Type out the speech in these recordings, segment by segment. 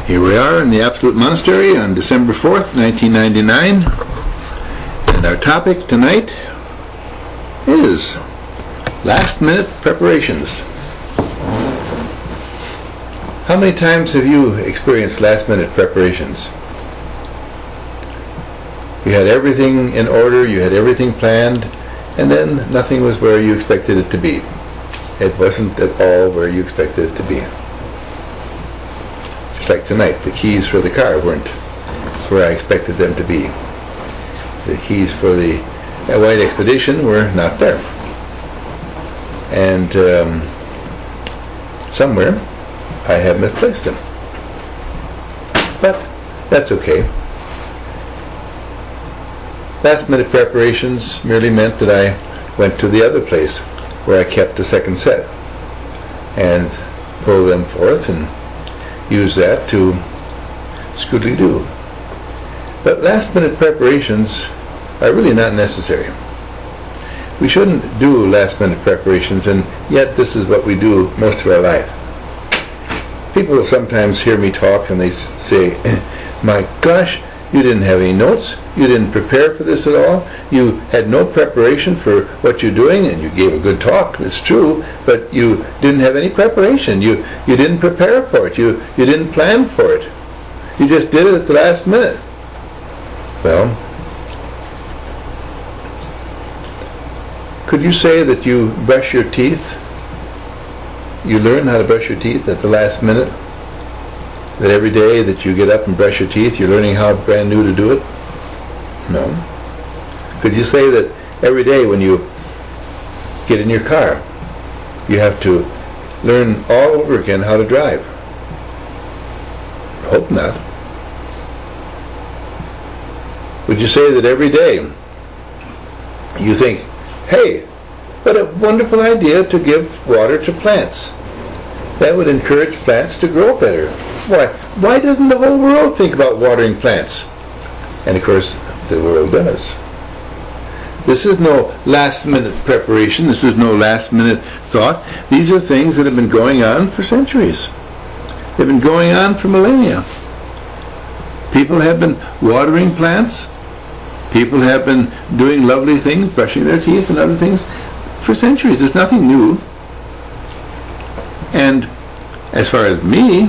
Here we are in the Absolute Monastery on December 4th, 1999, and our topic tonight is last-minute preparations. How many times have you experienced last-minute preparations? You had everything in order, you had everything planned, and then nothing was where you expected it to be. It wasn't at all where you expected it to be. Just like tonight, the keys for the car weren't where I expected them to be. The keys for the White Expedition were not there. And somewhere I have misplaced them. But that's okay. Last minute preparations merely meant that I went to the other place where I kept the second set and pulled them forth and used that to scoodly-doo. But last minute preparations are really not necessary. We shouldn't do last minute preparations, and yet this is what we do most of our life. People will sometimes hear me talk and they say, my gosh, you didn't have any notes, you didn't prepare for this at all, you had no preparation for what you're doing, and you gave a good talk, it's true, but you didn't have any preparation, you didn't prepare for it, you didn't plan for it, you just did it at the last minute. Well, could you say that you brush your teeth, you learn how to brush your teeth at the last minute? That every day that you get up and brush your teeth, you're learning how brand new to do it? No. Could you say that every day when you get in your car, you have to learn all over again how to drive? I hope not. Would you say that every day you think, hey, what a wonderful idea to give water to plants. That would encourage plants to grow better. Why doesn't the whole world think about watering plants? And of course, the world does. This is no last-minute preparation. This is no last-minute thought. These are things that have been going on for centuries. They've been going on for millennia. People have been watering plants. People have been doing lovely things, brushing their teeth and other things for centuries. There's nothing new. And as far as me,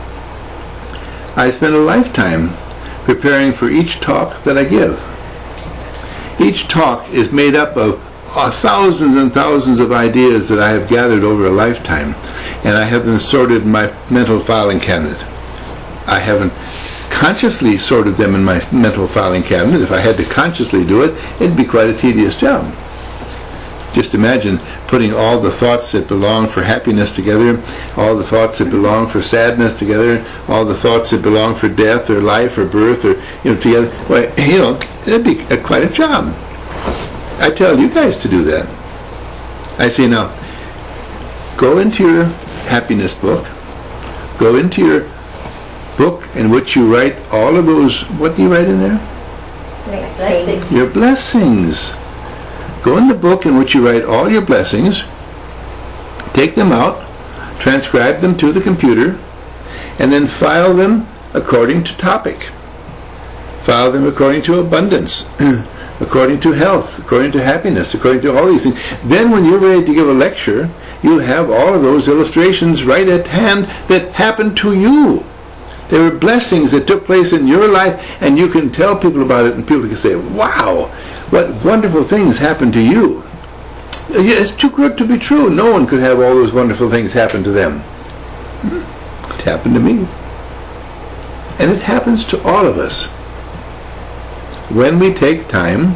I spend a lifetime preparing for each talk that I give. Each talk is made up of thousands and thousands of ideas that I have gathered over a lifetime, and I have them sorted in my mental filing cabinet. I haven't consciously sorted them in my mental filing cabinet. If I had to consciously do it, it'd be quite a tedious job. Just imagine putting all the thoughts that belong for happiness together, all the thoughts that belong for sadness together, all the thoughts that belong for death or life or birth or together. Well, that'd be quite a job. I tell you guys to do that. I say now, go into your happiness book, go into your book in which you write all of those. What do you write in there? Blessings. Your blessings. Go in the book in which you write all your blessings, take them out, transcribe them to the computer, and then file them according to topic. File them according to abundance, according to health, according to happiness, according to all these things. Then when you're ready to give a lecture, you'll have all of those illustrations right at hand that happened to you. There were blessings that took place in your life, and you can tell people about it, and people can say, wow, what wonderful things happened to you. It's too good to be true. No one could have all those wonderful things happen to them. It happened to me. And it happens to all of us. When we take time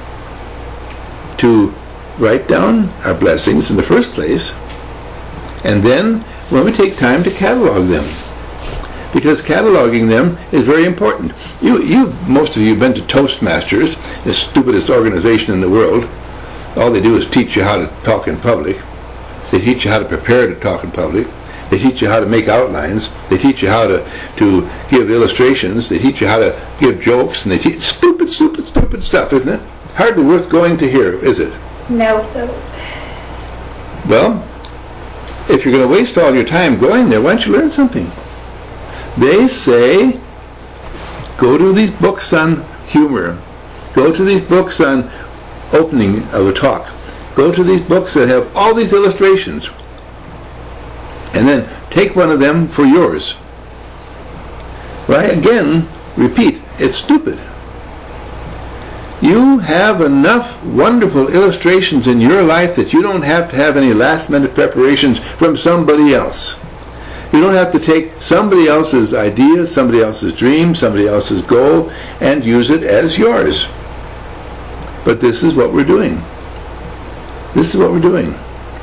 to write down our blessings in the first place, and then when we take time to catalog them. Because cataloging them is very important. Most of you have been to Toastmasters, the stupidest organization in the world. All they do is teach you how to talk in public. They teach you how to prepare to talk in public. They teach you how to make outlines. They teach you how to give illustrations. They teach you how to give jokes. And they teach stupid stuff, isn't it? Hardly worth going to hear, is it? No. Well, if you're going to waste all your time going there, why don't you learn something? They say, go to these books on humor. Go to these books on opening of a talk. Go to these books that have all these illustrations. And then take one of them for yours. Well, I again repeat, it's stupid. You have enough wonderful illustrations in your life that you don't have to have any last-minute preparations from somebody else. You don't have to take somebody else's idea, somebody else's dream, somebody else's goal, and use it as yours. But this is what we're doing. This is what we're doing.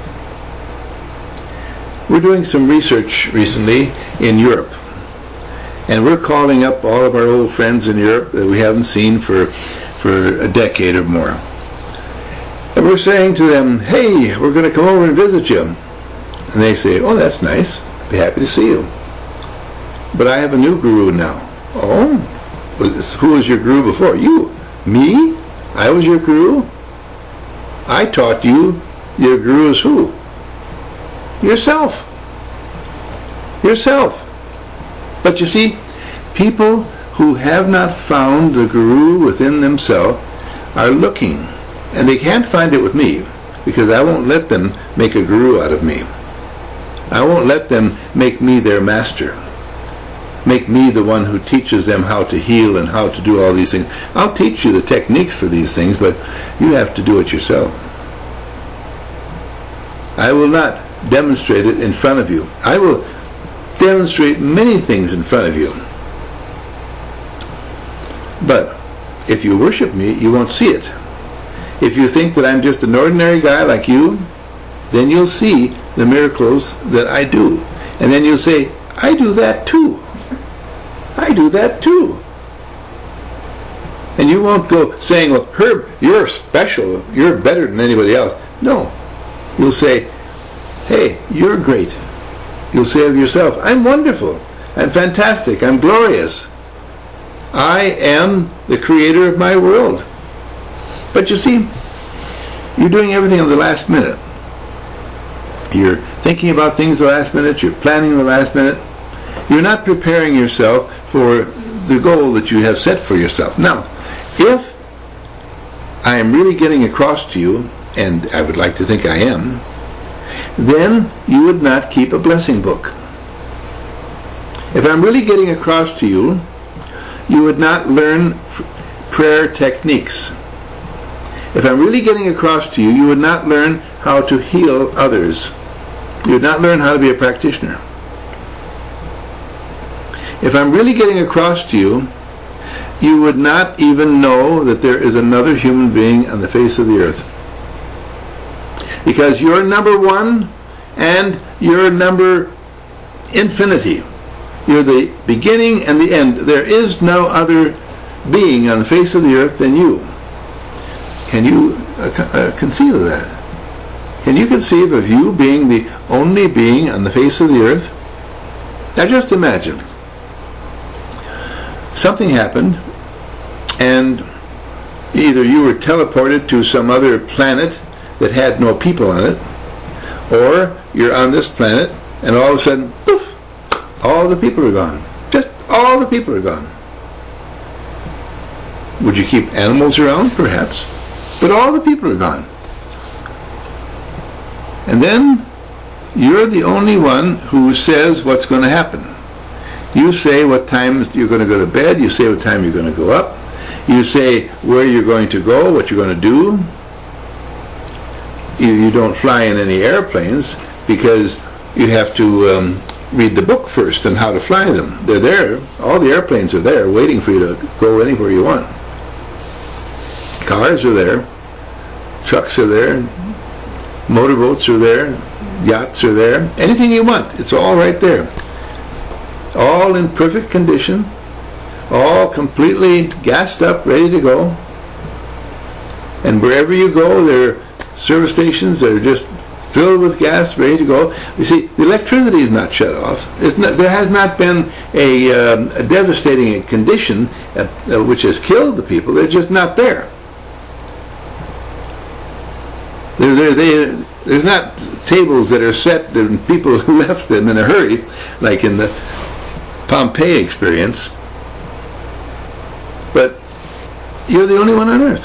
We're doing some research recently in Europe. And we're calling up all of our old friends in Europe that we haven't seen for a decade or more. And we're saying to them, hey, we're going to come over and visit you. And they say, oh, that's nice. Be happy to see you. But I have a new guru now. Oh? Who was your guru before? You. Me? I was your guru? I taught you. Your guru is who? Yourself. Yourself. But you see, people who have not found the guru within themselves are looking. And they can't find it with me, because I won't let them make a guru out of me. I won't let them make me their master. Make me the one who teaches them how to heal and how to do all these things. I'll teach you the techniques for these things, but you have to do it yourself. I will not demonstrate it in front of you. I will demonstrate many things in front of you. But if you worship me, you won't see it. If you think that I'm just an ordinary guy like you, then you'll see the miracles that I do. And then you'll say, I do that too. I do that too. And you won't go saying, well, Herb, you're special. You're better than anybody else. No. You'll say, hey, you're great. You'll say of yourself, I'm wonderful. I'm fantastic. I'm glorious. I am the creator of my world. But you see, you're doing everything in the last minute. You're thinking about things the last minute. You're planning the last minute. You're not preparing yourself for the goal that you have set for yourself. Now, if I am really getting across to you, and I would like to think I am, then you would not keep a blessing book. If I'm really getting across to you, you would not learn prayer techniques. If I'm really getting across to you, you would not learn how to heal others. You would not learn how to be a practitioner. If I'm really getting across to you, you would not even know that there is another human being on the face of the earth. Because you're number one and you're number infinity. You're the beginning and the end. There is no other being on the face of the earth than you. Can you conceive of that? Can you conceive of you being the only being on the face of the earth? Now just imagine. Something happened and either you were teleported to some other planet that had no people on it, or you're on this planet and all of a sudden, poof, all the people are gone. Just all the people are gone. Would you keep animals around? Perhaps. But all the people are gone. And then you're the only one who says what's going to happen. You say what time you're going to go to bed. You say what time you're going to go up. You say where you're going to go, what you're going to do. You don't fly in any airplanes because you have to read the book first on how to fly them. They're there. All the airplanes are there waiting for you to go anywhere you want. Cars are there. Trucks are there. Motorboats are there. Yachts are there. Anything you want. It's all right there. All in perfect condition. All completely gassed up, ready to go. And wherever you go, there are service stations that are just filled with gas, ready to go. You see, the electricity is not shut off. There has not been a devastating condition which has killed the people. They're just not there. There's not tables that are set and people left them in a hurry, like in the Pompeii experience, but you're the only one on earth.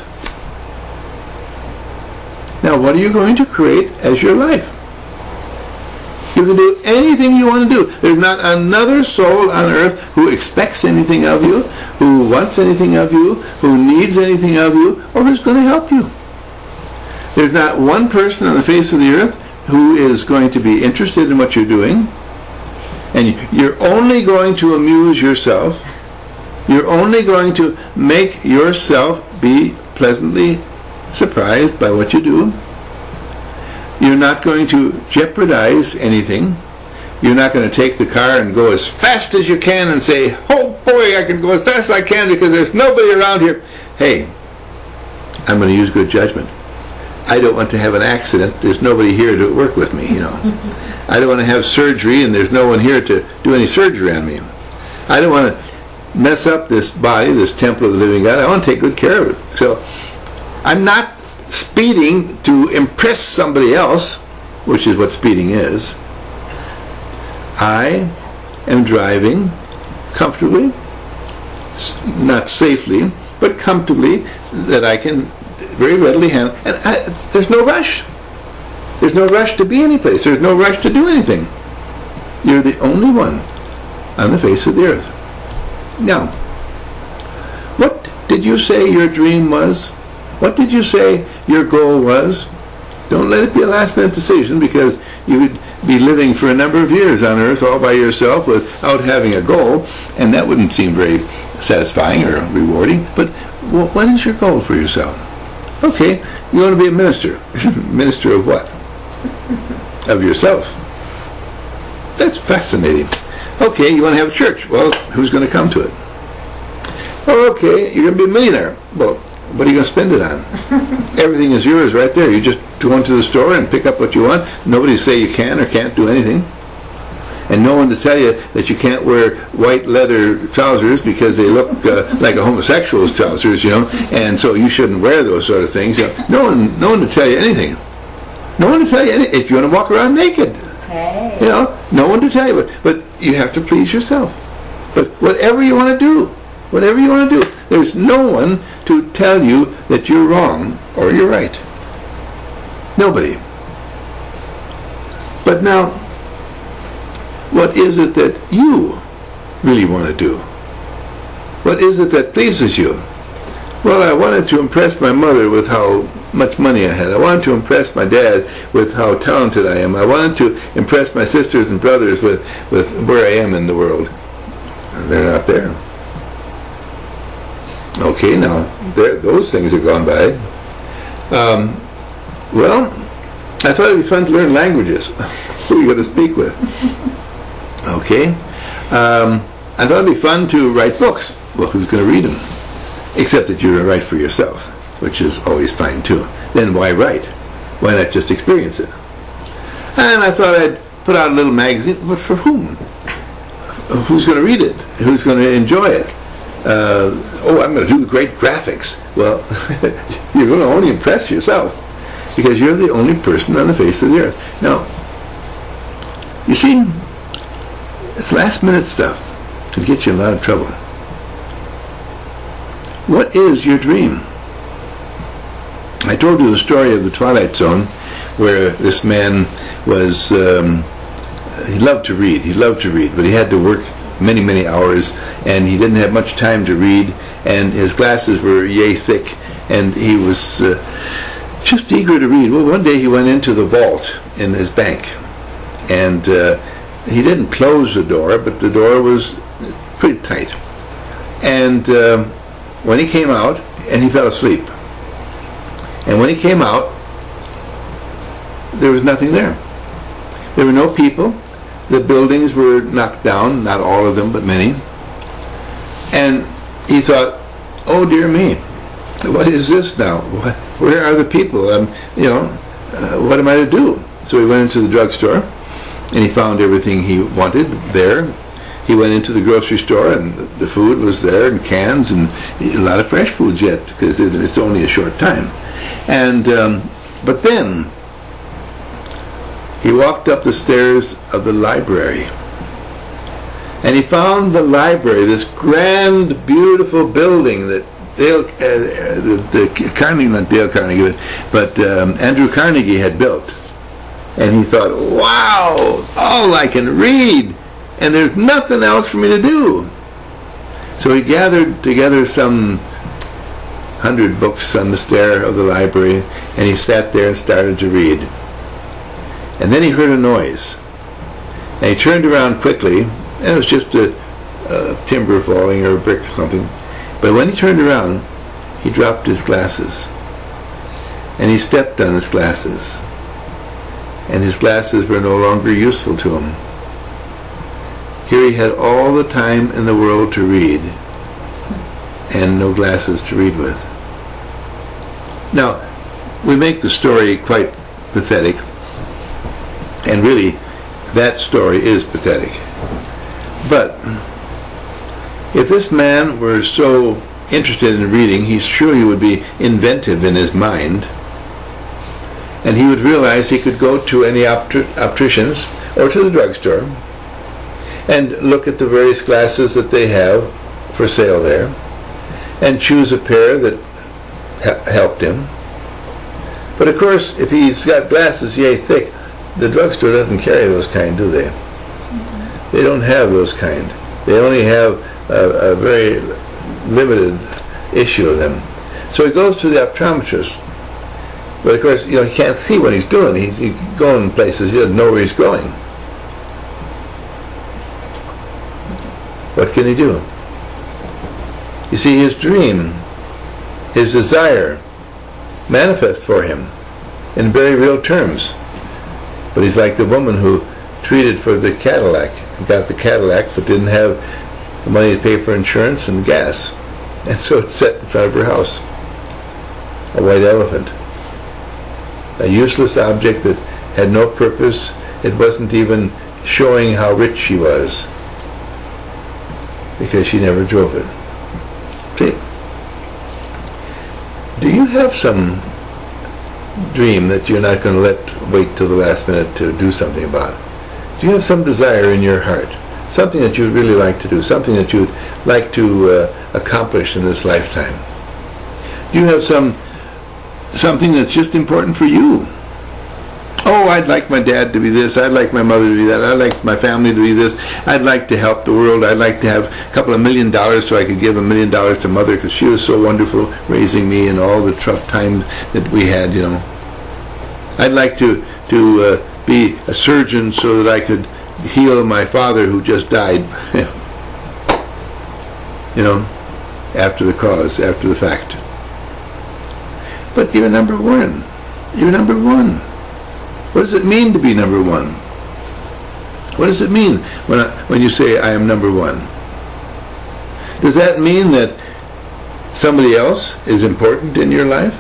Now, what are you going to create as your life? You can do anything you want to do. There's not another soul on earth who expects anything of you, who wants anything of you, who needs anything of you, or who's going to help you. There's not one person on the face of the earth who is going to be interested in what you're doing. And you're only going to amuse yourself. You're only going to make yourself be pleasantly surprised by what you do. You're not going to jeopardize anything. You're not going to take the car and go as fast as you can and say, oh boy, I can go as fast as I can because there's nobody around here. Hey, I'm going to use good judgment. I don't want to have an accident. There's nobody here to work with me, I don't want to have surgery and there's no one here to do any surgery on me. I don't want to mess up this body, this temple of the living God. I want to take good care of it. So I'm not speeding to impress somebody else, which is what speeding is. I am driving comfortably, not safely, but comfortably, that I can very readily handle. And there's no rush. There's no rush to be anyplace. There's no rush to do anything. You're the only one on the face of the earth. Now, what did you say your dream was? What did you say your goal was? Don't let it be a last-minute decision, because you would be living for a number of years on earth all by yourself without having a goal, and that wouldn't seem very satisfying or rewarding. But what is your goal for yourself? Okay, you want to be a minister. Minister of what? Of yourself. That's fascinating. Okay, you want to have a church. Well, who's going to come to it? Oh, okay, you're going to be a millionaire. Well, what are you going to spend it on? Everything is yours right there. You just go into the store and pick up what you want. Nobody say you can or can't do anything. And no one to tell you that you can't wear white leather trousers because they look like a homosexual's trousers, and so you shouldn't wear those sort of things. No one to tell you anything. No one to tell you anything. If you want to walk around naked, hey. No one to tell you. But you have to please yourself. But whatever you want to do, there's no one to tell you that you're wrong or you're right. Nobody. But now, what is it that you really want to do? What is it that pleases you? Well, I wanted to impress my mother with how much money I had. I wanted to impress my dad with how talented I am. I wanted to impress my sisters and brothers with where I am in the world. And they're not there. Okay, now, those things have gone by. Well, I thought it would be fun to learn languages. Who are you going to speak with? Okay. I thought it would be fun to write books. Well, who's going to read them? Except that you're going to write for yourself, which is always fine too. Then why write? Why not just experience it? And I thought I'd put out a little magazine, but for whom? Who's going to read it? Who's going to enjoy it? I'm going to do great graphics. Well, you're going to only impress yourself, because you're the only person on the face of the earth. Now, you see, it's last-minute stuff can get you in a lot of trouble. What is your dream? I told you the story of the Twilight Zone, where this man was, he loved to read, but he had to work many, many hours, and he didn't have much time to read, and his glasses were yay thick, and he was just eager to read. Well, one day he went into the vault in his bank, and he didn't close the door, but the door was pretty tight. And when he came out, and he fell asleep. And when he came out, there was nothing there. There were no people. The buildings were knocked down, not all of them, but many. And he thought, oh dear me, what is this now? Where are the people? What am I to do? So he went into the drugstore, and he found everything he wanted there. He went into the grocery store, and the food was there in cans, and a lot of fresh foods yet, because it's only a short time. And but then he walked up the stairs of the library, And he found the library, this grand, beautiful building that Carnegie, not Dale Carnegie, but Andrew Carnegie had built. And he thought, wow, I can read, and there's nothing else for me to do. So he gathered together some 100 books on the stair of the library, and he sat there and started to read. And then he heard a noise. And he turned around quickly, and it was just a timber falling or a brick or something. But when he turned around, he dropped his glasses. And he stepped on his glasses. And his glasses were no longer useful to him. Here he had all the time in the world to read, and no glasses to read with. Now, we make the story quite pathetic, and really, that story is pathetic. But if this man were so interested in reading, he surely would be inventive in his mind, and he would realize he could go to any opticians or to the drugstore and look at the various glasses that they have for sale there and choose a pair that helped him. But of course, if he's got glasses yay thick, the drugstore doesn't carry those kind, do they? They don't have those kind. They only have a very limited issue of them. So he goes to the optometrist. But of course, he can't see what he's doing. He's going places he doesn't know where he's going. What can he do? You see, his dream, his desire, manifest for him in very real terms. But he's like the woman who treated for the Cadillac, got the Cadillac, but didn't have the money to pay for insurance and gas. And so it's set in front of her house. A white elephant. A useless object that had no purpose. It wasn't even showing how rich she was, because she never drove it. See? Do you have some dream that you're not going to wait till the last minute to do something about? Do you have some desire in your heart? Something that you'd really like to do? Something that you'd like to accomplish in this lifetime? Do you have something that's just important for you? Oh, I'd like my dad to be this. I'd like my mother to be that. I'd like my family to be this. I'd like to help the world. I'd like to have a couple of $1 million so I could give $1 million to Mother because she was so wonderful raising me and all the tough times that we had, I'd like to be a surgeon so that I could heal my father who just died. After the cause, after the fact. But you're number one. You're number one. What does it mean to be number one? What does it mean when you say I am number one? Does that mean that somebody else is important in your life?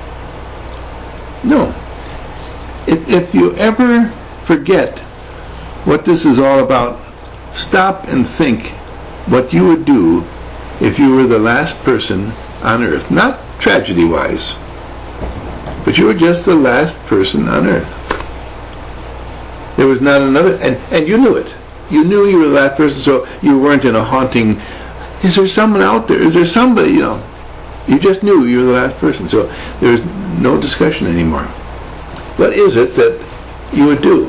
No. If you ever forget what this is all about, stop and think what you would do if you were the last person on earth. Not tragedy-wise, but you were just the last person on earth. There was not another, and you knew it. You knew you were the last person, so you weren't in a haunting, is there someone out there? Is there somebody, You just knew you were the last person, so there was no discussion anymore. What is it that you would do?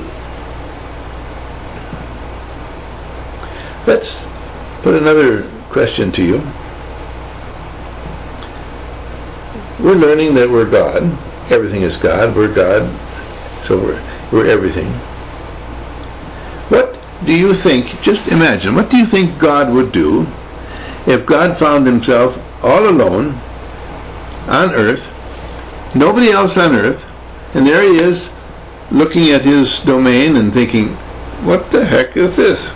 Let's put another question to you. We're learning that we're God. Everything is God. We're God. So we're everything. What do you think, just imagine, what do you think God would do if God found himself all alone on earth, nobody else on earth, and there he is looking at his domain and thinking, what the heck is this?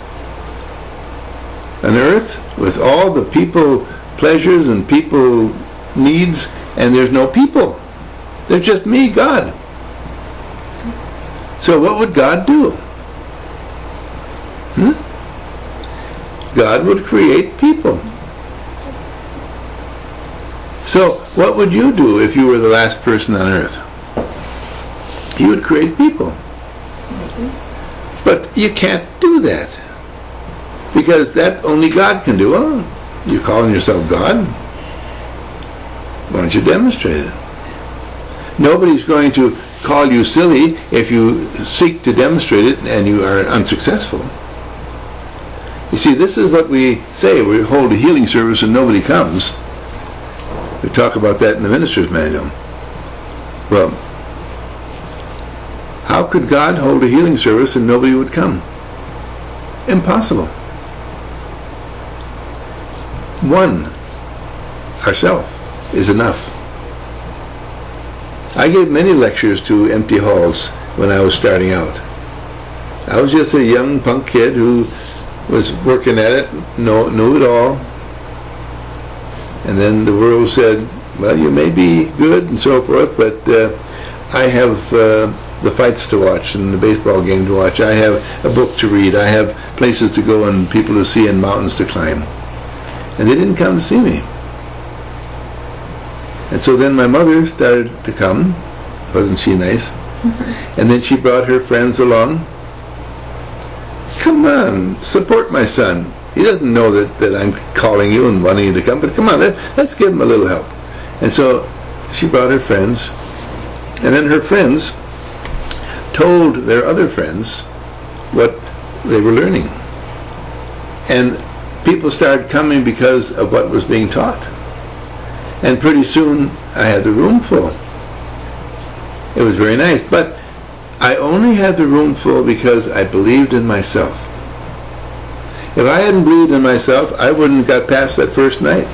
An earth with all the people pleasures and people needs, and there's no people. There's just me, God. So what would God do? God would create people. So what would you do if you were the last person on earth? You would create people. But you can't do that. Because that only God can do. Well, you're calling yourself God? Why don't you demonstrate it? Nobody's going to call you silly if you seek to demonstrate it and you are unsuccessful. You see, this is what we say. We hold a healing service and nobody comes. We talk about that in the minister's manual. Well, how could God hold a healing service and nobody would come? Impossible. One, ourself, is enough. I gave many lectures to empty halls when I was starting out. I was just a young punk kid who was working at it, knew it all. And then the world said, well, you may be good and so forth, but I have the fights to watch and the baseball game to watch. I have a book to read. I have places to go and people to see and mountains to climb. And they didn't come to see me. And so then my mother started to come. Wasn't she nice? And then she brought her friends along. Come on, support my son. He doesn't know that I'm calling you and wanting you to come, but come on, let's give him a little help. And so she brought her friends. And then her friends told their other friends what they were learning. And people started coming because of what was being taught. And pretty soon I had the room full. It was very nice. But I only had the room full because I believed in myself. If I hadn't believed in myself, I wouldn't have got past that first night.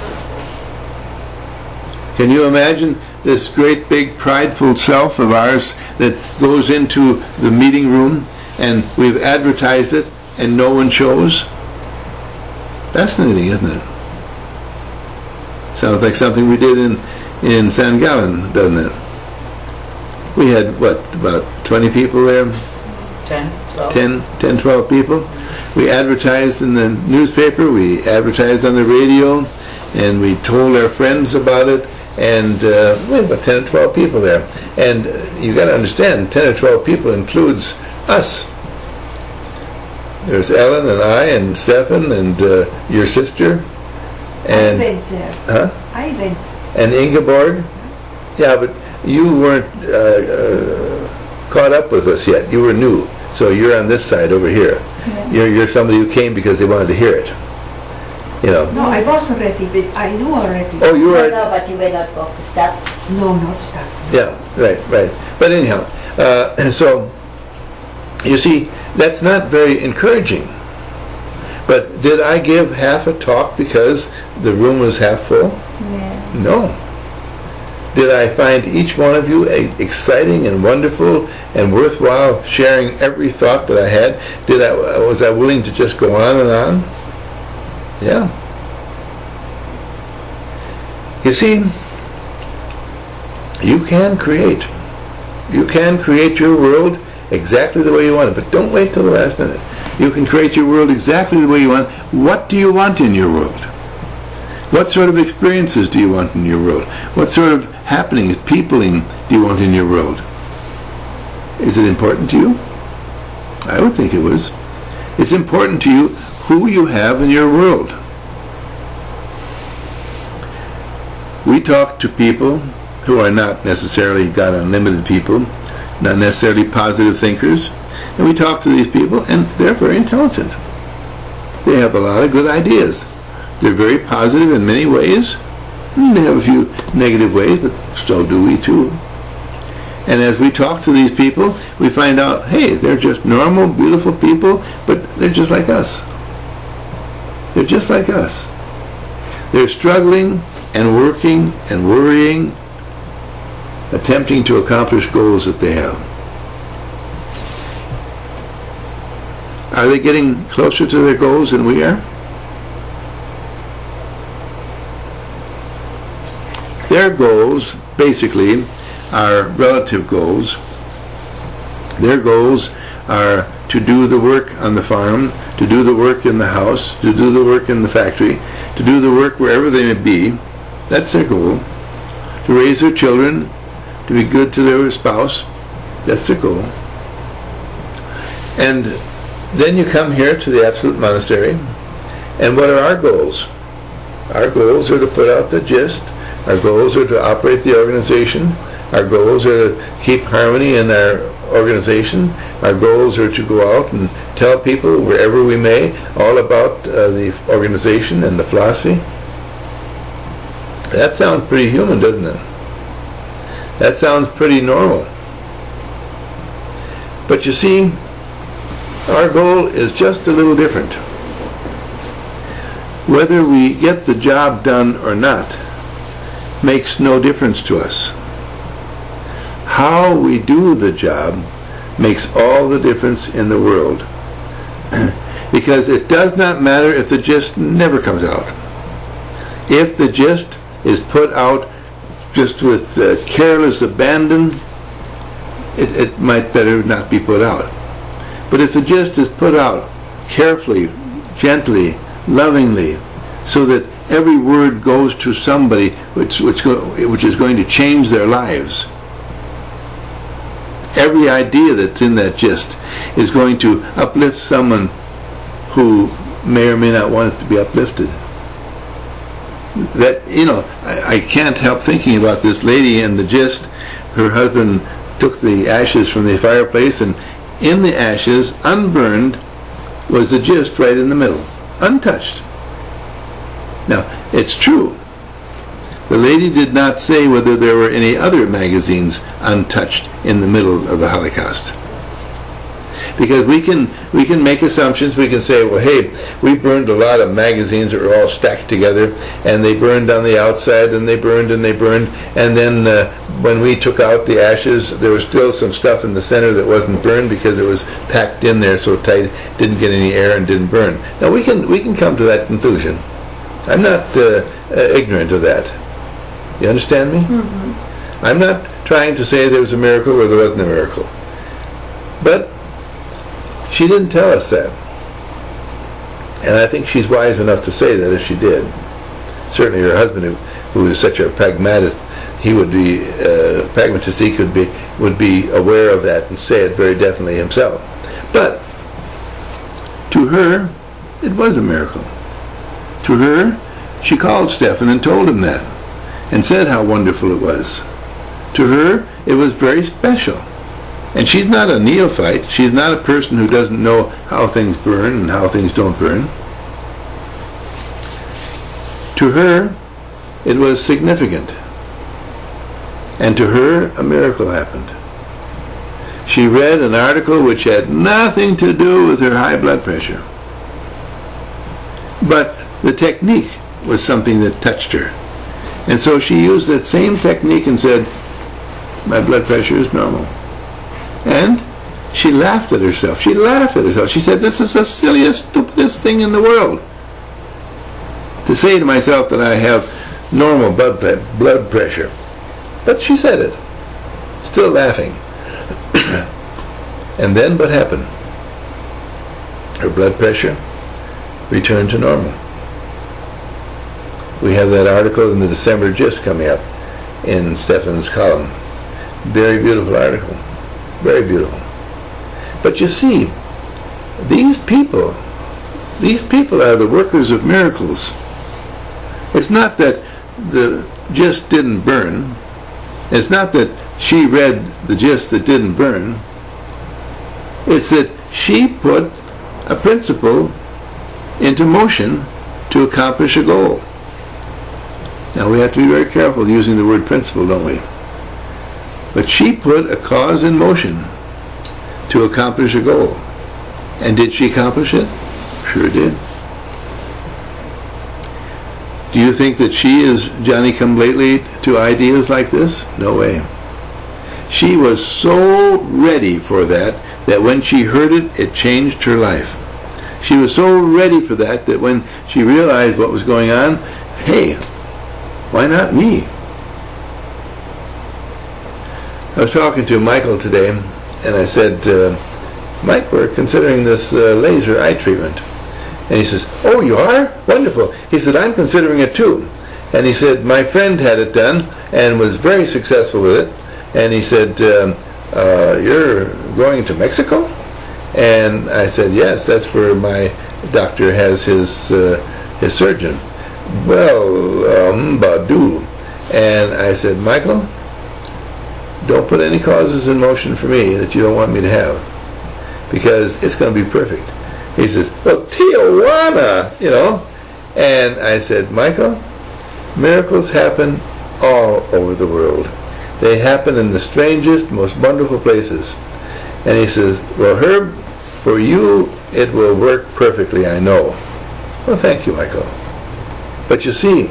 Can you imagine this great big prideful self of ours that goes into the meeting room and we've advertised it and no one shows? Fascinating, isn't it? Sounds like something we did in San Gallen, doesn't it? We had, what, about 20 people there? 10, 12 people. We advertised in the newspaper, we advertised on the radio, and we told our friends about it, and we had about 10 or 12 people there. And you got to understand, 10 or 12 people includes us. There's Ellen and I and Stefan and your sister. And, I went there. Huh? I went. And Ingeborg? Yeah, but you weren't caught up with us yet. You were new. So you're on this side over here. Yeah. You're somebody who came because they wanted to hear it. You know. No, I was already, but I knew already. Oh, you were. No, but you were not going to start. No, not start. Yeah, right. But anyhow, so you see, that's not very encouraging. But did I give half a talk because the room was half full? Yeah. No. Did I find each one of you exciting and wonderful and worthwhile, sharing every thought that I had? Was I willing to just go on and on? Yeah. You see, you can create. You can create your world exactly the way you want it, but don't wait till the last minute. You can create your world exactly the way you want. What do you want in your world? What sort of experiences do you want in your world? What sort of happenings, peopling do you want in your world? Is it important to you? I would think it was. It's important to you who you have in your world. We talk to people who are not necessarily God Unlimited people, not necessarily positive thinkers, and we talk to these people and they're very intelligent. They have a lot of good ideas. They're very positive in many ways. They have a few negative ways, but so do we too. And as we talk to these people, we find out, hey, they're just normal, beautiful people, but they're just like us. They're just like us. They're struggling and working and worrying, attempting to accomplish goals that they have. Are they getting closer to their goals than we are? Their goals, basically, are relative goals. Their goals are to do the work on the farm, to do the work in the house, to do the work in the factory, to do the work wherever they may be. That's their goal. To raise their children, to be good to their spouse. That's their goal. And then you come here to the Absolute Monastery, And what are our goals? Our goals are to put out the gist. Our goals are to operate the organization. Our goals are to keep harmony in our organization. Our goals are to go out and tell people wherever we may all about the organization and the philosophy. That sounds pretty human, doesn't it? That sounds pretty normal. But you see, our goal is just a little different. Whether we get the job done or not makes no difference to us. How we do the job makes all the difference in the world. Because it does not matter if the gist never comes out. If the gist is put out just with careless abandon, it might better not be put out. But if the gist is put out carefully, gently, lovingly, so that every word goes to somebody which is going to change their lives, every idea that's in that gist is going to uplift someone who may or may not want it to be uplifted. That, I can't help thinking about this lady in the gist. Her husband took the ashes from the fireplace, and in the ashes, unburned, was the gist right in the middle, untouched. Now, it's true. The lady did not say whether there were any other magazines untouched in the middle of the Holocaust. Because we can make assumptions. We can say, well, hey, we burned a lot of magazines that were all stacked together, and they burned on the outside, and they burned, and then when we took out the ashes, there was still some stuff in the center that wasn't burned because it was packed in there so tight, didn't get any air and didn't burn. Now we can come to that conclusion. I'm not ignorant of that. You understand me? Mm-hmm. I'm not trying to say there was a miracle or there wasn't a miracle. But she didn't tell us that. And I think she's wise enough to say that if she did. Certainly her husband, who is such a pragmatist, he would be, would be aware of that and say it very definitely himself. But to her, it was a miracle. To her, she called Stephen and told him that, and said how wonderful it was. To her, it was very special. And she's not a neophyte. She's not a person who doesn't know how things burn and how things don't burn. To her, it was significant. And to her, a miracle happened. She read an article which had nothing to do with her high blood pressure. But the technique was something that touched her. And so she used that same technique and said, my blood pressure is normal. And she laughed at herself. She laughed at herself. She said, this is the silliest, stupidest thing in the world. To say to myself that I have normal blood pressure. But she said it, still laughing. And then what happened? Her blood pressure returned to normal. We have that article in the December Gist coming up in Stephen's column. Very beautiful article. Very beautiful. But you see, these people are the workers of miracles. It's not that the gist didn't burn. It's not that she read the gist that didn't burn. It's that she put a principle into motion to accomplish a goal. Now we have to be very careful using the word principle, don't we? But she put a cause in motion to accomplish a goal. And did she accomplish it? Sure did. Do you think that she is Johnny-come-lately to ideas like this? No way. She was so ready for that when she heard it, it changed her life. She was so ready for that when she realized what was going on, hey, why not me? I was talking to Michael today, and I said, Mike, we're considering this laser eye treatment. And he says, oh, you are? Wonderful. He said, I'm considering it too. And he said, my friend had it done and was very successful with it. And he said, you're going to Mexico? And I said, yes, that's for my doctor has his surgeon. Well, Badu. And I said, Michael, don't put any causes in motion for me that you don't want me to have, because it's going to be perfect. He says, well, Tijuana, you know. And I said, Michael, miracles happen all over the world. They happen in the strangest, most wonderful places. And he says, well, Herb, for you it will work perfectly, I know. Well, thank you, Michael. But you see,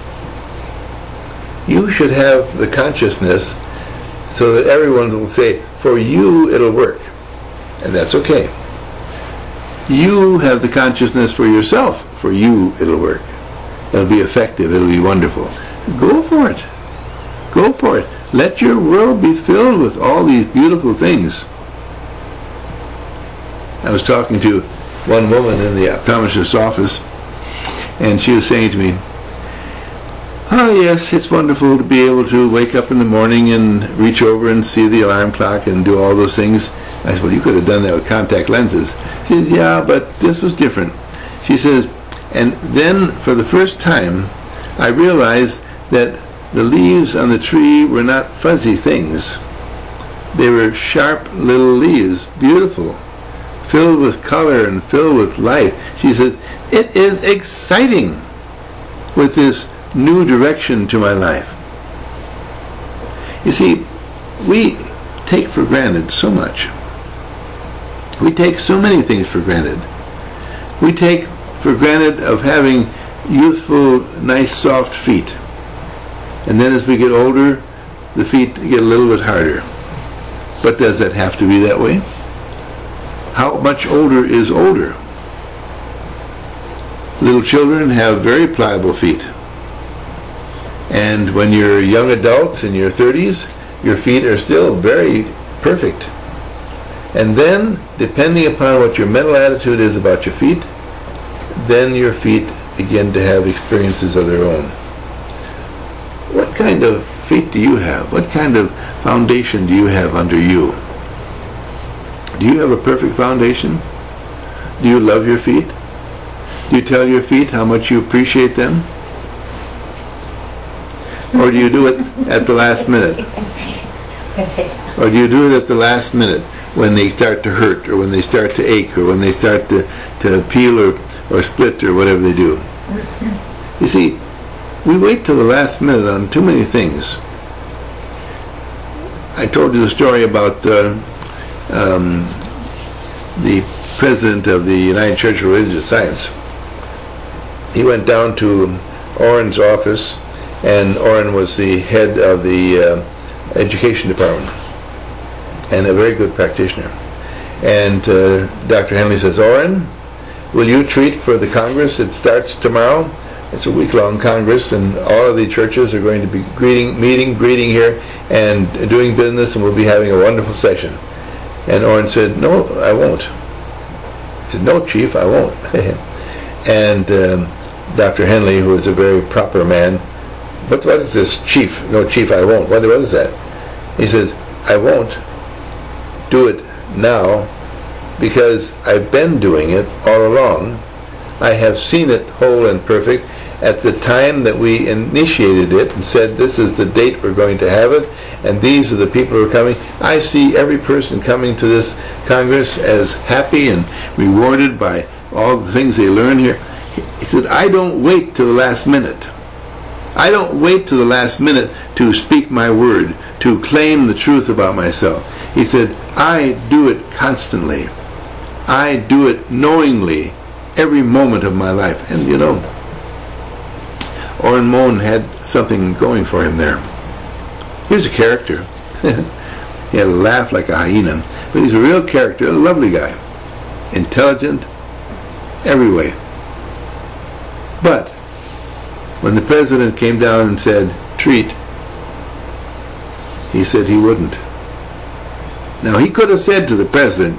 you should have the consciousness so that everyone will say, for you it'll work. And that's okay. You have the consciousness for yourself. For you it'll work. It'll be effective. It'll be wonderful. Go for it. Go for it. Let your world be filled with all these beautiful things. I was talking to one woman in the optometrist's office, and she was saying to me, oh yes, it's wonderful to be able to wake up in the morning and reach over and see the alarm clock and do all those things. I said, well, you could have done that with contact lenses. She says, yeah, but this was different. She says, and then for the first time, I realized that the leaves on the tree were not fuzzy things. They were sharp little leaves, beautiful, filled with color and filled with life. She said, it is exciting with this new direction to my life. You see, we take for granted so much. We take so many things for granted. We take for granted of having youthful, nice, soft feet. And then as we get older, the feet get a little bit harder. But does that have to be that way? How much older is older? Little children have very pliable feet. And when you're young adults in your 30s, your feet are still very perfect. And then, depending upon what your mental attitude is about your feet, then your feet begin to have experiences of their own. What kind of feet do you have? What kind of foundation do you have under you? Do you have a perfect foundation? Do you love your feet? Do you tell your feet how much you appreciate them? Or do you do it at the last minute? Or do you do it at the last minute when they start to hurt, or when they start to ache, or when they start to peel or split, or whatever they do? You see, we wait till the last minute on too many things. I told you the story about the president of the United Church of Religious Science. He went down to Orrin's office, and Orrin was the head of the education department, and a very good practitioner. And Dr. Henley says, Orrin, will you treat for the Congress? It starts tomorrow. It's a week-long Congress, and all of the churches are going to be greeting here, and doing business, and we'll be having a wonderful session. And Orrin said, no, I won't. He said, no, Chief, I won't. And Dr. Henley, who is a very proper man, what is this, Chief? No, Chief, I won't. What is that? He said, I won't do it now because I've been doing it all along. I have seen it whole and perfect at the time that we initiated it and said this is the date we're going to have it, and these are the people who are coming. I see every person coming to this Congress as happy and rewarded by all the things they learn here. He said, I don't wait till the last minute. I don't wait till the last minute to speak my word, to claim the truth about myself. He said, I do it constantly. I do it knowingly every moment of my life. And you know, Orrin Mohn had something going for him there. Here's a character. He had a laugh like a hyena, but he's a real character, a lovely guy, intelligent, every way. But when the president came down and said, treat, he said he wouldn't. Now, he could have said to the president,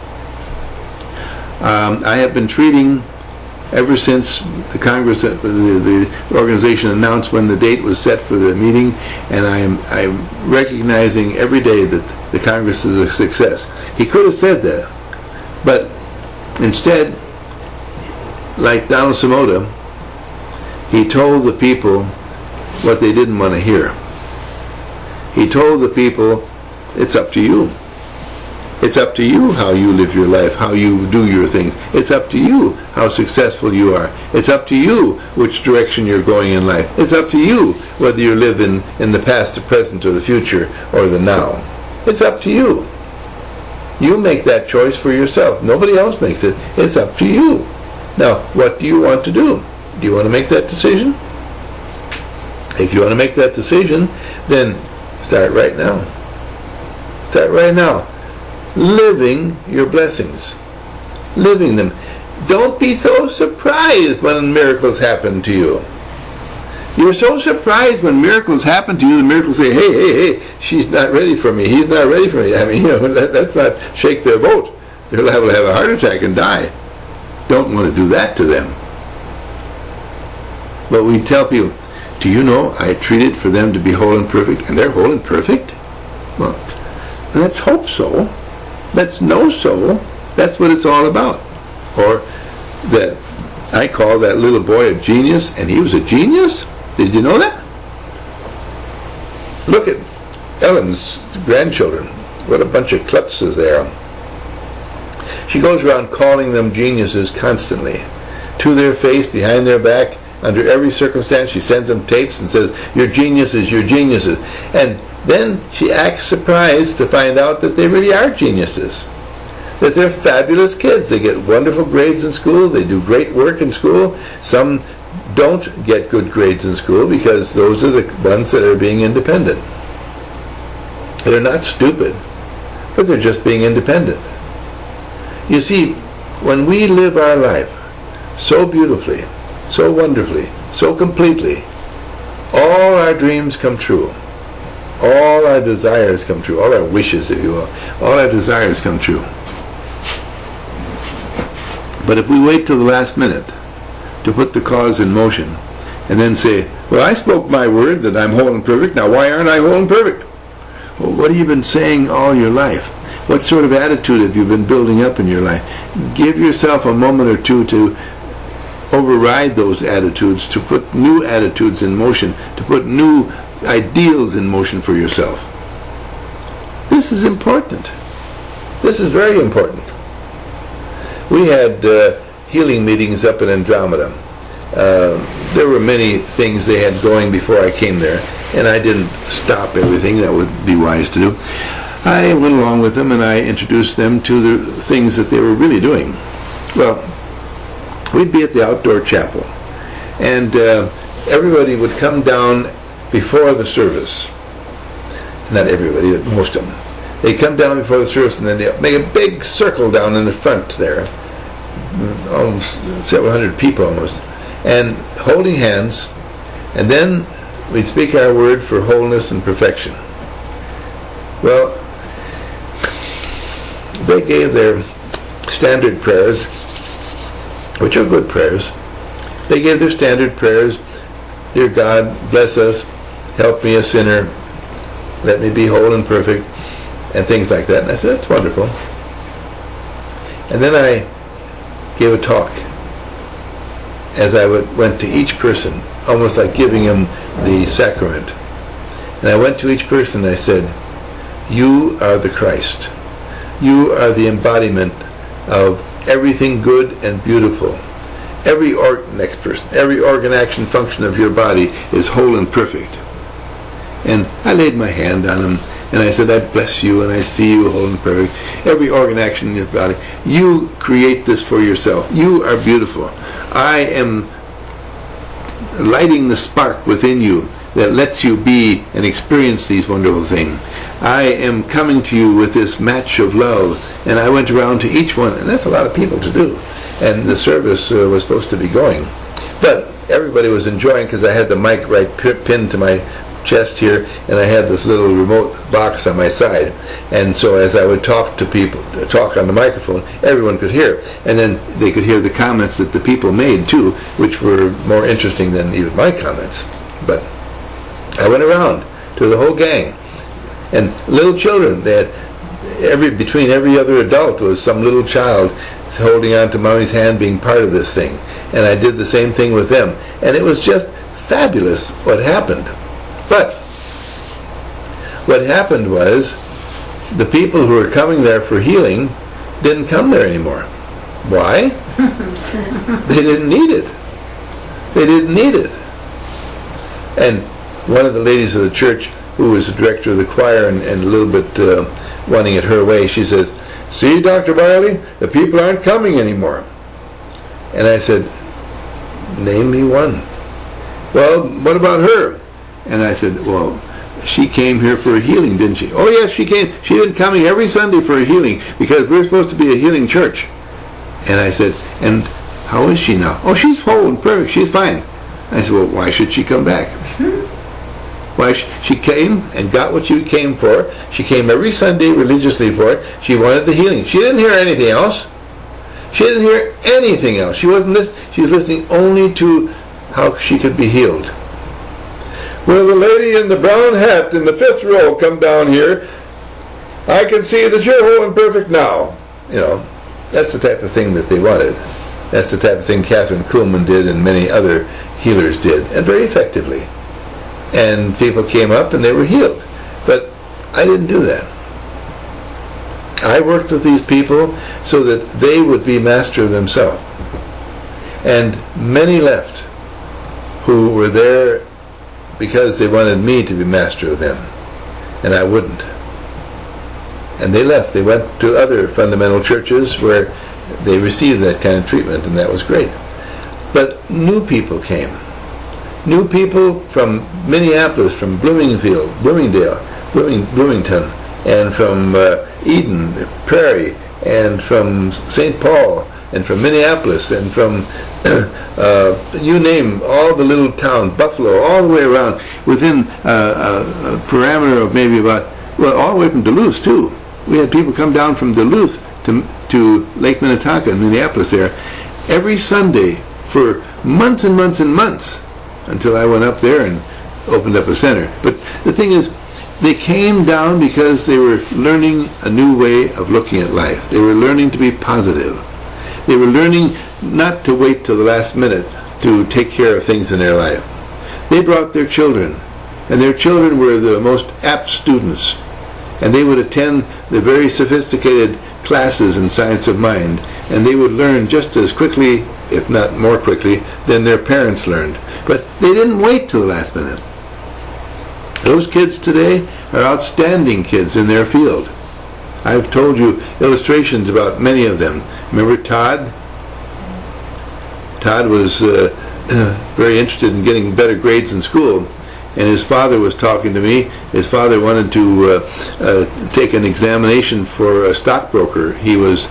I have been treating ever since the Congress, the organization announced when the date was set for the meeting, and I'm recognizing every day that the Congress is a success. He could have said that, but instead like Donald Samoda, he told the people what they didn't want to hear. He told the people, it's up to you. It's up to you how you live your life, how you do your things. It's up to you how successful you are. It's up to you which direction you're going in life. It's up to you whether you live in the past, the present, or the future, or the now. It's up to you. You make that choice for yourself. Nobody else makes it. It's up to you. Now, what do you want to do? Do you want to make that decision? If you want to make that decision, then start right now. Start right now. Living your blessings. Living them. Don't be so surprised when miracles happen to you. You're so surprised when miracles happen to you. The miracles say, hey, she's not ready for me. He's not ready for me. I mean, that's not shake their boat. They're liable to have a heart attack and die. Don't want to do that to them. But we tell people, do you know I treated for them to be whole and perfect, and they're whole and perfect? Well, let's hope so. Let's know so. That's what it's all about. Or that I call that little boy a genius, and he was a genius? Did you know that? Look at Ellen's grandchildren. What a bunch of klutzes they are. She goes around calling them geniuses constantly. To their face, behind their back, under every circumstance. She sends them tapes and says, you're geniuses, you're geniuses. And then she acts surprised to find out that they really are geniuses. That they're fabulous kids. They get wonderful grades in school. They do great work in school. Some don't get good grades in school because those are the ones that are being independent. They're not stupid, but they're just being independent. You see, when we live our life so beautifully, so wonderfully, so completely, all our dreams come true. All our desires come true. All our wishes, if you will. All our desires come true. But if we wait till the last minute to put the cause in motion and then say, well, I spoke my word that I'm whole and perfect, now why aren't I whole and perfect? Well, what have you been saying all your life? What sort of attitude have you been building up in your life? Give yourself a moment or two to override those attitudes, to put new attitudes in motion, to put new ideals in motion for yourself. This is important. This is very important. We had healing meetings up in Andromeda. There were many things they had going before I came there, and I didn't stop everything. That would be wise to do. I went along with them and I introduced them to the things that they were really doing. Well, we'd be at the outdoor chapel, and everybody would come down before the service. Not everybody, but most of them. They'd come down before the service and then they'd make a big circle down in the front there, almost several hundred people almost, and holding hands, and then we'd speak our word for wholeness and perfection. Well, they gave their standard prayers, which are good prayers. They gave their standard prayers, dear God, bless us, help me a sinner, let me be whole and perfect, and things like that. And I said, that's wonderful. And then I gave a talk as I went to each person, almost like giving them the sacrament. And I went to each person and I said, you are the Christ. You are the embodiment of everything good and beautiful. Every next person, every organ, action, function of your body is whole and perfect. And I laid my hand on him and I said, I bless you and I see you whole and perfect. Every organ, action in your body. You create this for yourself. You are beautiful. I am lighting the spark within you that lets you be and experience these wonderful things. I am coming to you with this match of love. And I went around to each one, and that's a lot of people to do. And the service was supposed to be going. But everybody was enjoying because I had the mic right pinned to my chest here, and I had this little remote box on my side. And so as I would talk to people, talk on the microphone, everyone could hear. And then they could hear the comments that the people made too, which were more interesting than even my comments. But I went around to the whole gang. And little children, they had between every other adult was some little child holding on to mommy's hand, being part of this thing. and I did the same thing with them. And it was just fabulous what happened. But what happened was the people who were coming there for healing didn't come there anymore. Why? They didn't need it. They didn't need it. And one of the ladies of the church, who was the director of the choir and a little bit wanting it her way, she says, "See, Dr. Biley, the people aren't coming anymore." And I said, "Name me one." "Well, what about her?" And I said, "Well, she came here for a healing, didn't she?" "Oh, yes, she came. She's been coming every Sunday for a healing because we're supposed to be a healing church." And I said, "And how is she now?" "Oh, she's whole and perfect. She's fine." I said, "Well, why should she come back?" Why, she came and got what she came for. She came every Sunday religiously for it. She wanted the healing. She didn't hear anything else. She didn't hear anything else. She wasn't listening. She was listening only to how she could be healed. "Will the lady in the brown hat in the 5th row come down here? I can see that you're whole and perfect now." You know, that's the type of thing that they wanted. That's the type of thing Catherine Kuhlman did and many other healers did, and very effectively. And people came up and they were healed. But I didn't do that. I worked with these people so that they would be master of themselves. And many left who were there because they wanted me to be master of them, and I wouldn't. And they left. They went to other fundamental churches where they received that kind of treatment, and that was great. But new people came. New people from Minneapolis, from Bloomington, and from Eden Prairie, and from St. Paul, and from Minneapolis, and from you name all the little towns, Buffalo, all the way around, within a parameter of maybe about, well, all the way from Duluth too. We had people come down from Duluth to Lake Minnetonka in Minneapolis there every Sunday for months and months and months, until I went up there and opened up a center. But the thing is, they came down because they were learning a new way of looking at life. They were learning to be positive. They were learning not to wait till the last minute to take care of things in their life. They brought their children, and their children were the most apt students. And they would attend the very sophisticated classes in science of mind, and they would learn just as quickly, if not more quickly, than their parents learned. But they didn't wait till the last minute. Those kids today are outstanding kids in their field. I've told you illustrations about many of them. Remember Todd? Todd was very interested in getting better grades in school, and his father was talking to me. His father wanted to take an examination for a stockbroker. He was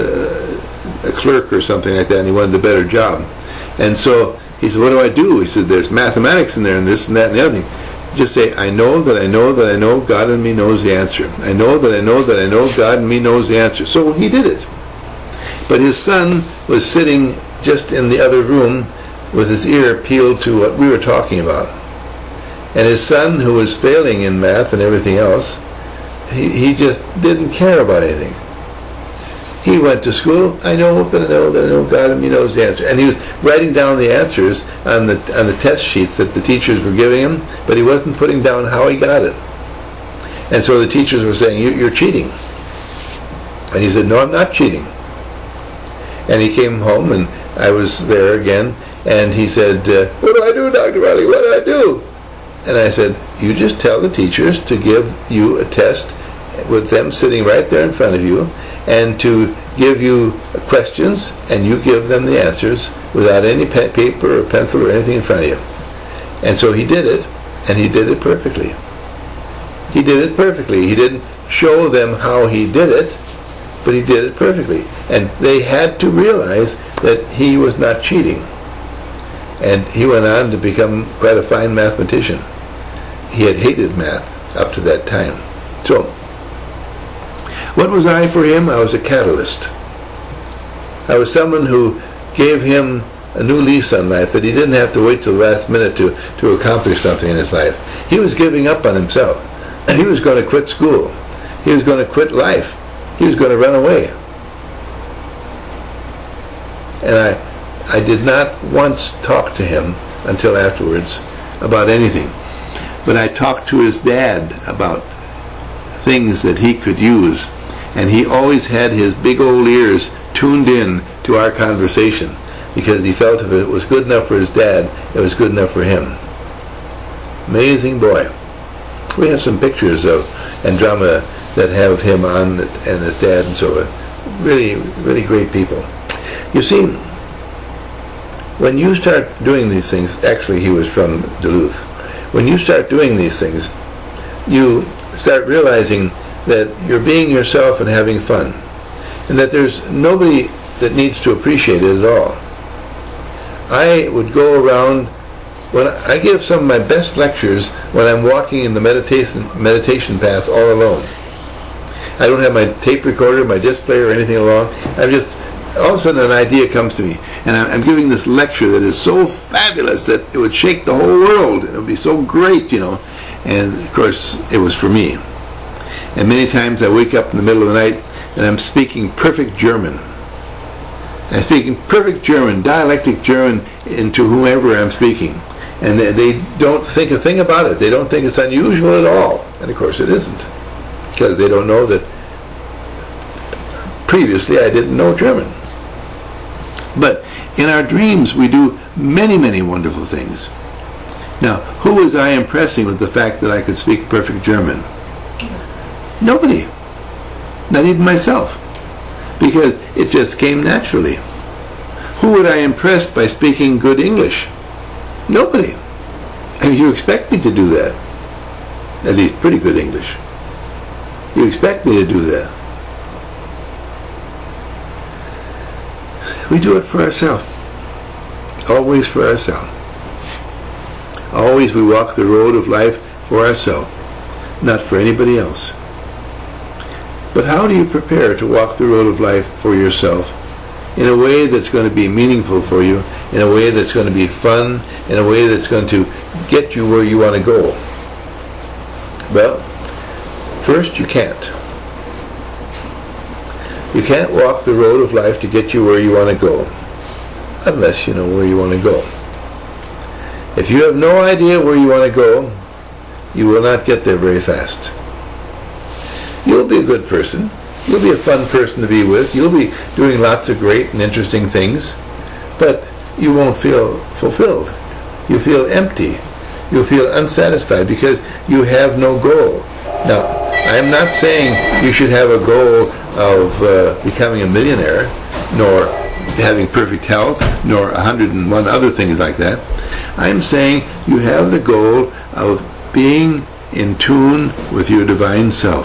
a clerk or something like that, and he wanted a better job. And so he said, "What do I do?" He said, "There's mathematics in there, and this and that and the other thing." Just say, "I know that I know that I know God in me knows the answer. I know that I know that I know God in me knows the answer." So he did it. But his son was sitting just in the other room with his ear peeled to what we were talking about. And his son, who was failing in math and everything else, he just didn't care about anything. He went to school, "I know that I know that I know God in me knows the answer." And he was writing down the answers on the test sheets that the teachers were giving him, but he wasn't putting down how he got it. And so the teachers were saying, "You're cheating." And he said, "No, I'm not cheating." And he came home, and I was there again, and he said, "What do I do, Dr. Riley? What do I do?" And I said, "You just tell the teachers to give you a test with them sitting right there in front of you, and to give you questions, and you give them the answers without any paper or pencil or anything in front of you." And so he did it, and he did it perfectly. He did it perfectly. He didn't show them how he did it, but he did it perfectly. And they had to realize that he was not cheating. And he went on to become quite a fine mathematician. He had hated math up to that time. So, what was I for him? I was a catalyst. I was someone who gave him a new lease on life, that he didn't have to wait till the last minute to accomplish something in his life. He was giving up on himself. He was going to quit school. He was going to quit life. He was going to run away. And I did not once talk to him until afterwards about anything. But I talked to his dad about things that he could use, and he always had his big old ears tuned in to our conversation, because he felt if it was good enough for his dad, it was good enough for him. Amazing boy. We have some pictures of Andromeda that have him on and his dad and so on. Really, really great people. You see, when you start doing these things, actually he was from Duluth, when you start doing these things, you start realizing that you're being yourself and having fun, and that there's nobody that needs to appreciate it at all. I would go around, when I give some of my best lectures when I'm walking in the meditation path all alone. I don't have my tape recorder, my disc player, or anything along. I'm just, all of a sudden an idea comes to me, and I'm giving this lecture that is so fabulous that it would shake the whole world. It would be so great, you know. And of course, it was for me. And many times I wake up in the middle of the night and I'm speaking perfect German. I'm speaking perfect German, dialectic German, into whomever I'm speaking. And they don't think a thing about it. They don't think it's unusual at all. And of course it isn't, because they don't know that previously I didn't know German. But in our dreams we do many, many wonderful things. Now, who was I impressing with the fact that I could speak perfect German? Nobody. Not even myself. Because it just came naturally. Who would I impress by speaking good English? Nobody. And you expect me to do that. At least pretty good English. You expect me to do that. We do it for ourselves. Always for ourselves. Always we walk the road of life for ourselves, not for anybody else. But how do you prepare to walk the road of life for yourself in a way that's going to be meaningful for you, in a way that's going to be fun, in a way that's going to get you where you want to go? Well, first you can't. You can't walk the road of life to get you where you want to go, unless you know where you want to go. If you have no idea where you want to go, you will not get there very fast. You'll be a good person. You'll be a fun person to be with. You'll be doing lots of great and interesting things, but you won't feel fulfilled. You'll feel empty. You'll feel unsatisfied because you have no goal. Now, I'm not saying you should have a goal of becoming a millionaire, nor having perfect health, nor 101 other things like that. I'm saying you have the goal of being in tune with your divine self.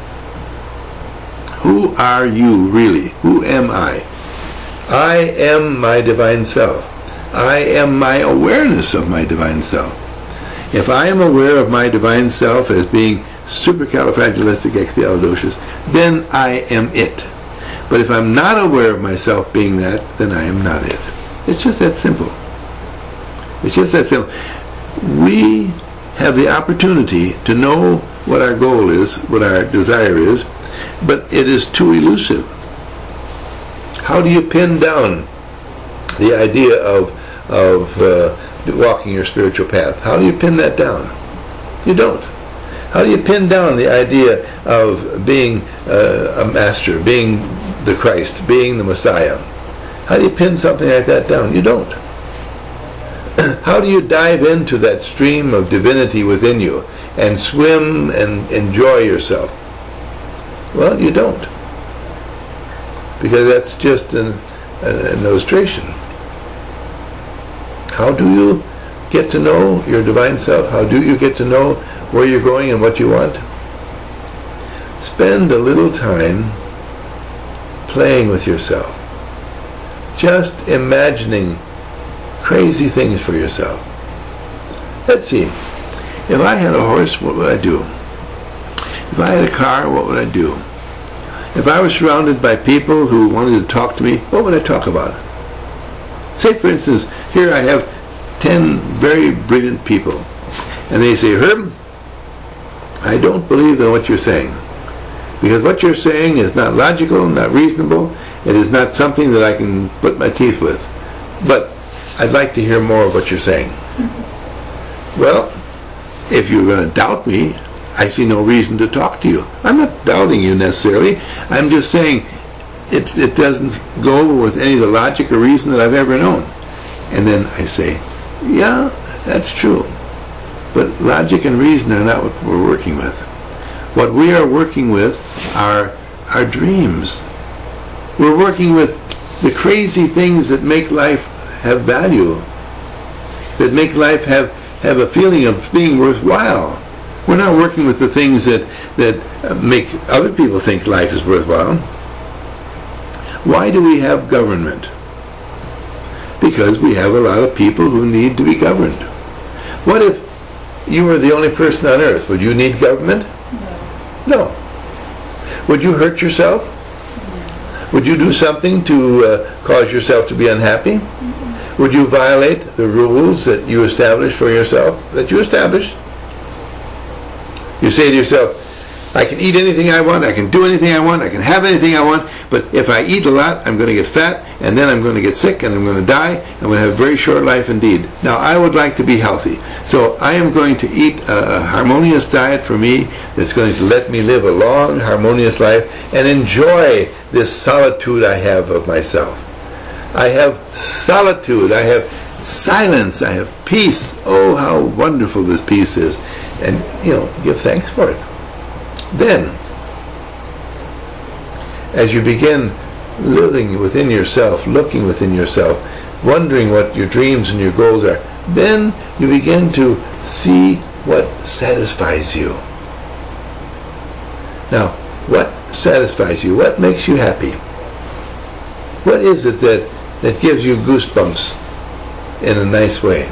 Who are you really? Who am I? I am my divine self. I am my awareness of my divine self. If I am aware of my divine self as being supercalifragilisticexpialidocious, then I am it. But if I'm not aware of myself being that, then I am not it. It's just that simple. It's just that simple. We have the opportunity to know what our goal is, what our desire is, but it is too elusive. How do you pin down the idea of walking your spiritual path? How do you pin that down? You don't. How do you pin down the idea of being a master, being the Christ, being the Messiah? How do you pin something like that down? You don't. How do you dive into that stream of divinity within you and swim and enjoy yourself? Well, you don't. Because that's just an illustration. How do you get to know your divine self? How do you get to know where you're going and what you want? Spend a little time playing with yourself. Just imagining crazy things for yourself. Let's see. If I had a horse, what would I do? If I had a car, what would I do? If I was surrounded by people who wanted to talk to me, what would I talk about? Say, for instance, here I have 10 very brilliant people, and they say, Herb, I don't believe in what you're saying, because what you're saying is not logical, not reasonable. It is not something that I can put my teeth with. But I'd like to hear more of what you're saying. Well, if you're going to doubt me, I see no reason to talk to you. I'm not doubting you necessarily. I'm just saying it doesn't go with any of the logic or reason that I've ever known. And then I say, yeah, that's true. But logic and reason are not what we're working with. What we are working with are our dreams. We're working with the crazy things that make life have value, that make life have a feeling of being worthwhile. We're not working with the things that make other people think life is worthwhile. Why do we have government? Because we have a lot of people who need to be governed. What if you were the only person on earth? Would you need government? No. Would you hurt yourself? Would you do something to cause yourself to be unhappy? Would you violate the rules that you established for yourself, that you established? You say to yourself, I can eat anything I want, I can do anything I want, I can have anything I want, but if I eat a lot, I'm going to get fat, and then I'm going to get sick, and I'm going to die, I'm going to have a very short life indeed. Now, I would like to be healthy, so I am going to eat a harmonious diet for me that's going to let me live a long, harmonious life and enjoy this solitude I have of myself. I have solitude, I have silence, I have peace. Oh, how wonderful this peace is. And, give thanks for it. Then, as you begin living within yourself, looking within yourself, wondering what your dreams and your goals are, then you begin to see what satisfies you. Now, what satisfies you? What makes you happy? What is it that gives you goosebumps in a nice way?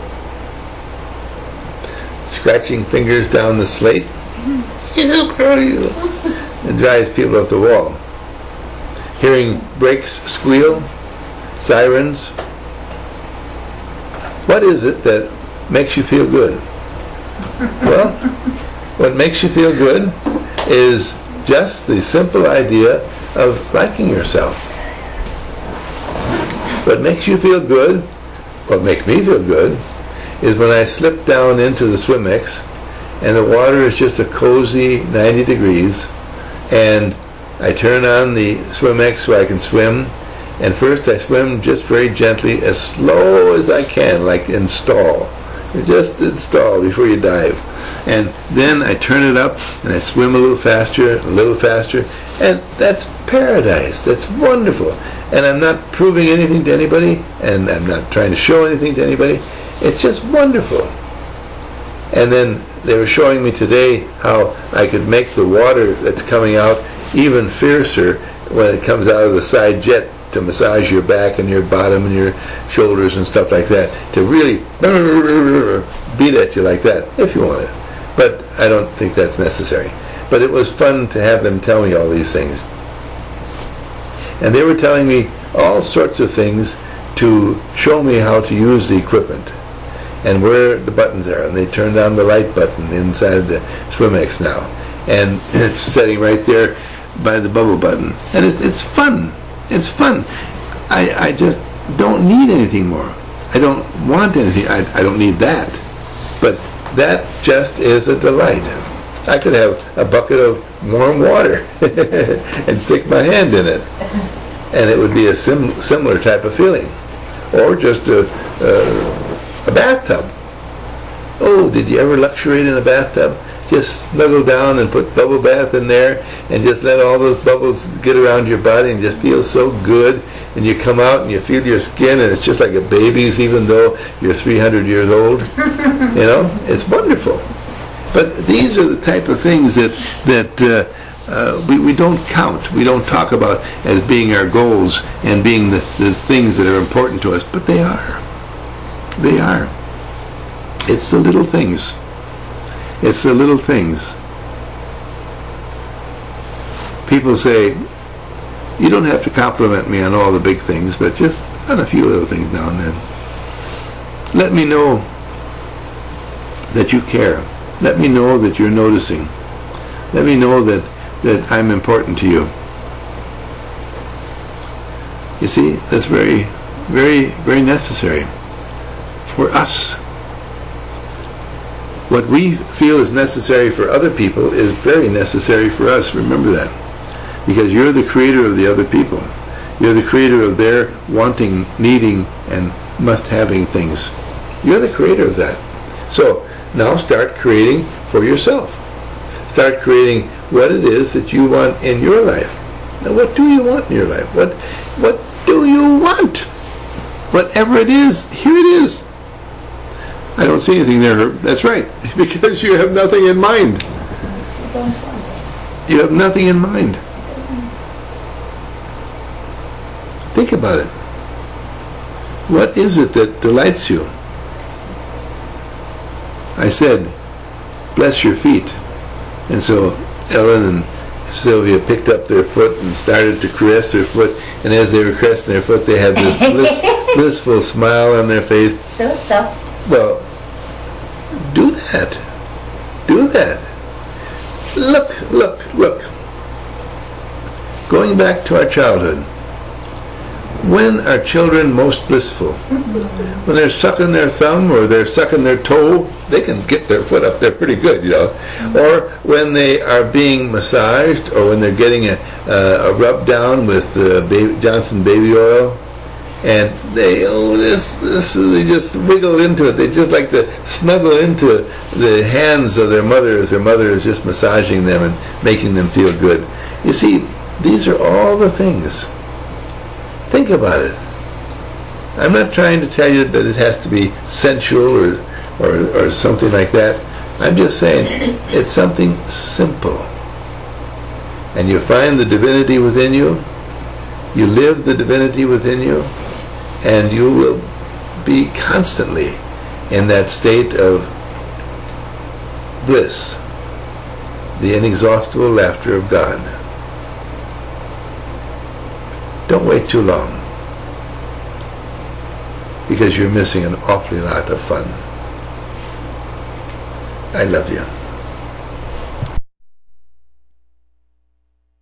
Scratching fingers down the slate? He's so proud of you. It drives people up the wall. Hearing brakes squeal, sirens. What is it that makes you feel good? Well, what makes you feel good is just the simple idea of liking yourself. What makes you feel good, what makes me feel good, is when I slip down into the Swim-X and the water is just a cozy 90 degrees, and I turn on the Swim-X so I can swim, and first I swim just very gently, as slow as I can, like install. You just install before you dive. And then I turn it up and I swim a little faster, and that's paradise. That's wonderful. And I'm not proving anything to anybody, and I'm not trying to show anything to anybody. It's just wonderful. And then they were showing me today how I could make the water that's coming out even fiercer when it comes out of the side jet to massage your back and your bottom and your shoulders and stuff like that, to really beat at you like that, if you want it. But I don't think that's necessary. But it was fun to have them tell me all these things. And they were telling me all sorts of things to show me how to use the equipment and where the buttons are. And they turned on the light button inside the Swim-X now. And it's sitting right there by the bubble button. And it's fun. It's fun. I just don't need anything more. I don't want anything. I don't need that. But that just is a delight. I could have a bucket of warm water and stick my hand in it, and it would be a similar type of feeling. Or just a bathtub. Oh, did you ever luxuriate in a bathtub? Just snuggle down and put bubble bath in there and just let all those bubbles get around your body and just feel so good. And you come out and you feel your skin and it's just like a baby's, even though you're 300 years old. It's wonderful. But these are the type of things that we don't count. We don't talk about as being our goals and being the things that are important to us. But they are. They are. It's the little things. It's the little things. People say, you don't have to compliment me on all the big things, but just on a few little things now and then. Let me know that you care. Let me know that you're noticing. Let me know that I'm important to you. You see, that's very very, very necessary for us. What we feel is necessary for other people is very necessary for us. Remember that. Because you're the creator of the other people. You're the creator of their wanting, needing, and must-having things. You're the creator of that. So now start creating for yourself. Start creating what it is that you want in your life. Now, what do you want in your life? What do you want? Whatever it is, here it is. I don't see anything there. That's right, because you have nothing in mind. You have nothing in mind. Think about it. What is it that delights you? I said, bless your feet. And so Ellen and Sylvia picked up their foot and started to caress their foot. And as they were caressing their foot, they had this blissful smile on their face. So. Well, do that. Do that. Look. Going back to our childhood. When are children most blissful? When they're sucking their thumb or they're sucking their toe, they can get their foot up there pretty good, you know. Or when they are being massaged, or when they're getting a rub down with Johnson baby oil, and they they just wiggle into it. They just like to snuggle into the hands of their mother as their mother is just massaging them and making them feel good. You see, these are all the things. Think about it. I'm not trying to tell you that it has to be sensual or something like that. I'm just saying it's something simple. And you find the divinity within you, you live the divinity within you, and you will be constantly in that state of bliss, the inexhaustible laughter of God. Don't wait too long, because you're missing an awfully lot of fun. I love you.